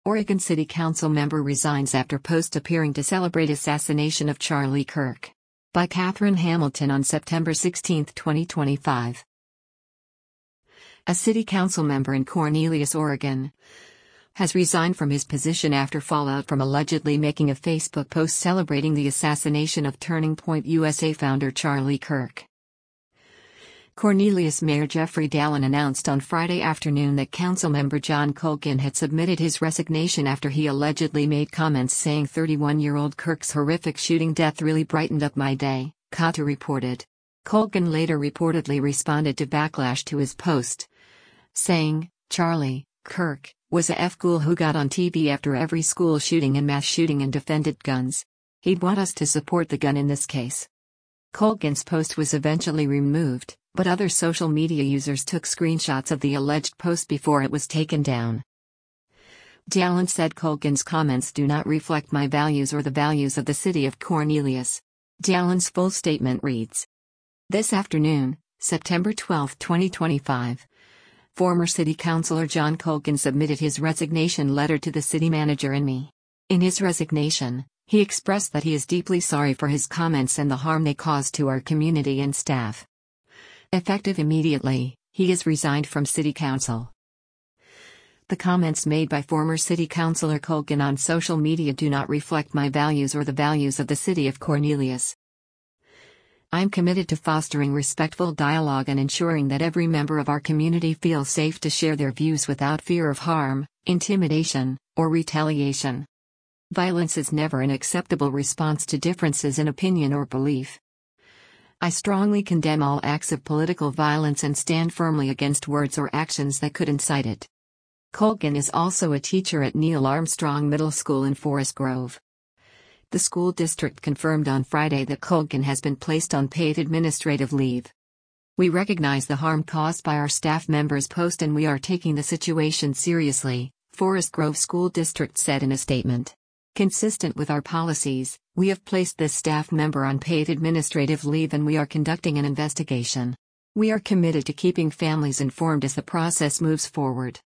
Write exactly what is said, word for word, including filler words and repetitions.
Oregon City Council member resigns after post appearing to celebrate assassination of Charlie Kirk. By Catherine Hamilton on September sixteenth, twenty twenty-five. A city council member in Cornelius, Oregon, has resigned from his position after fallout from allegedly making a Facebook post celebrating the assassination of Turning Point U S A founder Charlie Kirk. Cornelius Mayor Jeffrey Dallin announced on Friday afternoon that Councilmember John Colgan had submitted his resignation after he allegedly made comments saying thirty-one-year-old Kirk's horrific shooting death really brightened up my day, Kata reported. Colgan later reportedly responded to backlash to his post, saying, "Charlie Kirk was a F-ghoul who got on T V after every school shooting and mass shooting and defended guns. He'd want us to support the gun in this case." Colgan's post was eventually removed, but other social media users took screenshots of the alleged post before it was taken down. Dallin said Colgan's comments do not reflect my values or the values of the city of Cornelius. Dallin's full statement reads: This afternoon, September twelfth, twenty twenty-five, former City Councilor John Colgan submitted his resignation letter to the city manager and me. In his resignation, he expressed that he is deeply sorry for his comments and the harm they caused to our community and staff. Effective immediately, he is resigned from City Council. The comments made by former City Councilor Colgan on social media do not reflect my values or the values of the city of Cornelius. I am committed to fostering respectful dialogue and ensuring that every member of our community feels safe to share their views without fear of harm, intimidation, or retaliation. Violence is never an acceptable response to differences in opinion or belief. I strongly condemn all acts of political violence and stand firmly against words or actions that could incite it. Colgan is also a teacher at Neil Armstrong Middle School in Forest Grove. The school district confirmed on Friday that Colgan has been placed on paid administrative leave. We recognize the harm caused by our staff members' post and we are taking the situation seriously, Forest Grove School District said in a statement. Consistent with our policies, we have placed this staff member on paid administrative leave and we are conducting an investigation. We are committed to keeping families informed as the process moves forward.